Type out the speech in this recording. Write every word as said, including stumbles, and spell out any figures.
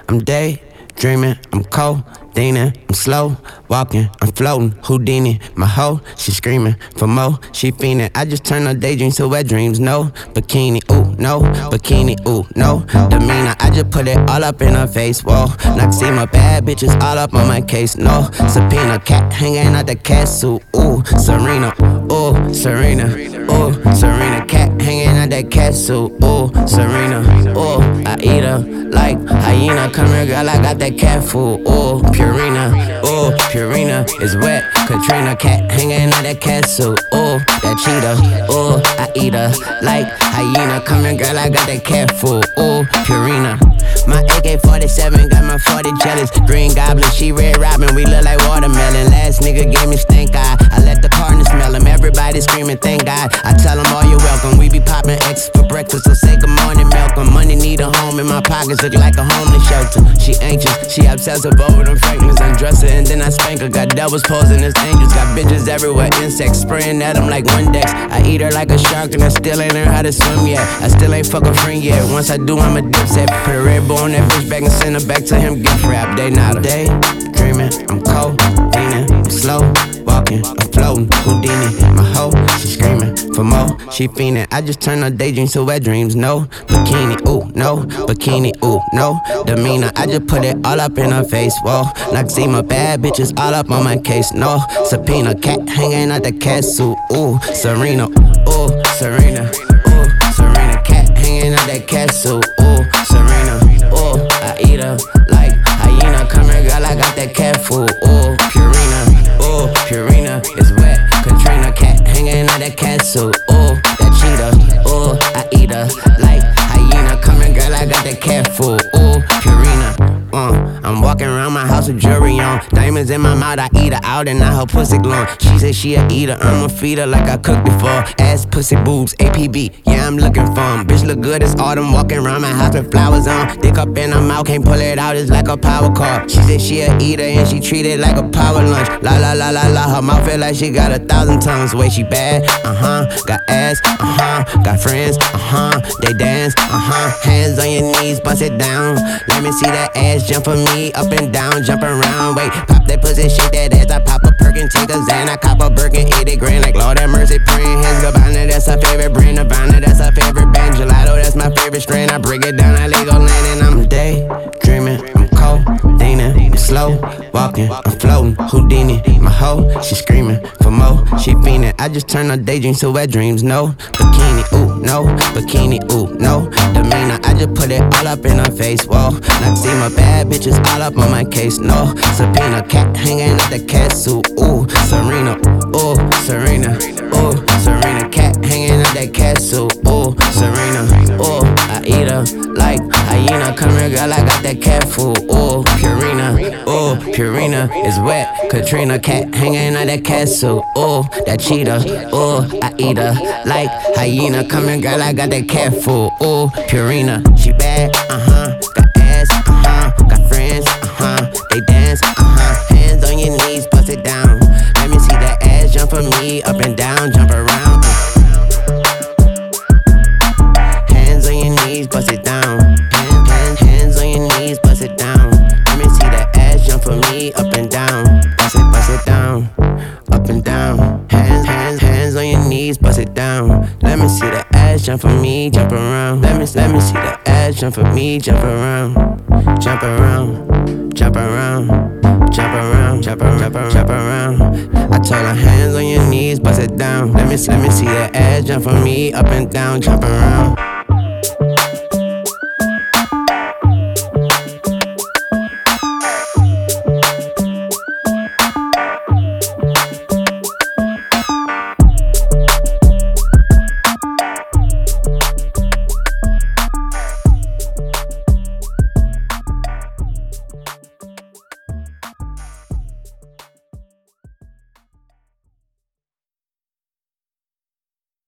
I'm daydreaming, I'm codeine, I'm slow walking, I'm floating, Houdini. My hoe, she screaming for more, she fiending. I just turn her daydreams to wet dreams. No bikini, ooh, no bikini, ooh, no demeanor. I just put it all up in her face, whoa. Noxema, bad bitches all up on my case, no subpoena. Cat hanging out the cat suit, ooh, Serena, ooh, Serena, ooh, Serena. Cat hanging out that cat suit, ooh, Serena, ooh, I eat her like hyena. Come here, girl, I got that cat food, ooh, Purina, ooh, Purina is wet. Katrina, cat hanging out that cat suit, ooh, that cheetah, ooh, I eat her like hyena. Come here, girl, I got that cat food, ooh, Purina. My A K forty-seven got my forty jealous. Green Goblin, she Red Robin, we look like watermelon. Last nigga gave me stink eye, I let the partner smell him. Everybody screaming, thank God. I tell them all you're welcome. We be popping X for breakfast, so say good morning, Malcolm. Money need a home, and my pockets look like a homeless shelter. She anxious, she obsessive over them fragments. Undress her and then I spank her. Got devils posing as angels, got bitches everywhere, insects spraying at them like Windex. I eat her like a shark and I still ain't learned how to swim yet. I still ain't fuck a friend yet. Once I do, I'm a dipset. Put a Red Bull on that bitch back and send her back to him gift wrap. They not a day dreaming, I'm codeine, I'm slow walking, I'm floating, Houdini. My hoe, she screaming for more, she fiending. I just turn her daydreams to wet dreams. No bikini, ooh, no bikini, ooh, no demeanor. I just put it all up in her face, whoa. Noxema, bad bitches all up on my case, no subpoena. Cat hanging out the cat suit, ooh, Serena, ooh, Serena, ooh, Serena. Cat hanging out that cat suit, ooh, Serena, ooh, I eat her like hyena. Come here, girl, I got that cat food, ooh, Purina, ooh, Purina is wet. Katrina, cat hanging out that cat suit, ooh, that cheetah, ooh, I eat her like hyena. Come here, girl, I got that cat food, ooh, Purina. Uh, I'm walking around my house with jewelry on, diamonds in my mouth, I eat her out and now her pussy glowing. She said she a eater, I'ma feed her like I cooked before. Ass, pussy, boobs, A P B, yeah, I'm looking for 'em. Bitch look good, it's autumn, walking around my house with flowers on. Dick up in her mouth, can't pull it out, it's like a power car. She said she a eater and she treat it like a power lunch. La la la la la, her mouth feel like she got a thousand tongues. Way she bad, uh-huh, got ass, uh-huh, got friends, uh-huh, they dance, uh-huh. Hands on your knees, bust it down. Let me see that ass jump for me, up and down, jump around. Wait, pop that pussy, shake that ass. I pop a Perkin, take a Xan, I cop a Birkin, eighty grand. Like Lord have mercy, praying hands go Gabbana, that's her favorite brand. Nirvana, that's her favorite band. Gelato, that's my favorite strain. I break it down, I Lego land, and I'm daydreaming, I'm codeine, I'm slow walking, I'm floating, Houdini. My hoe, she screaming for more, she fiending. I just turn her daydreams to wet dreams. No bikini, ooh, no bikini, ooh, no demeanor. I just put it all up in her face, whoa. Noxema, bad bitches all up on my case, no subpoena. Cat hanging out the cat suit, ooh, Serena, ooh, Serena, ooh, Serena. Cat hanging out that cat suit, ooh, Serena, ooh, I eat her like hyena. Come here, girl, I got that cat food, ooh, Purina, ooh, Purina is wet. Katrina, cat hanging out that cat suit, ooh, that cheetah, ooh, I eat her like hyena. Come here, girl, I got that cat food, ooh, Purina. She bad, uh-huh, got ass, uh-huh, got friends, uh-huh, they dance, uh-huh. Hands on your knees, bust it down. Let me see that ass jump for me, up and down, jump around. Hands on your knees, bust it down. Hands, hands, hands on your knees, bust it down. Let me see that ass jump for me, up and down. Bust it, bust it down, up and down. Hands, hands, hands on your knees, bust it down. Let me see that ass jump for me, jump around. Let me, let me see that ass jump for me, jump around, jump around, jump around, jump around, jump around, jump around, jump around. I told her hands on your knees, bust it down. Let me, let me see that ass jump for me, up and down, jump around.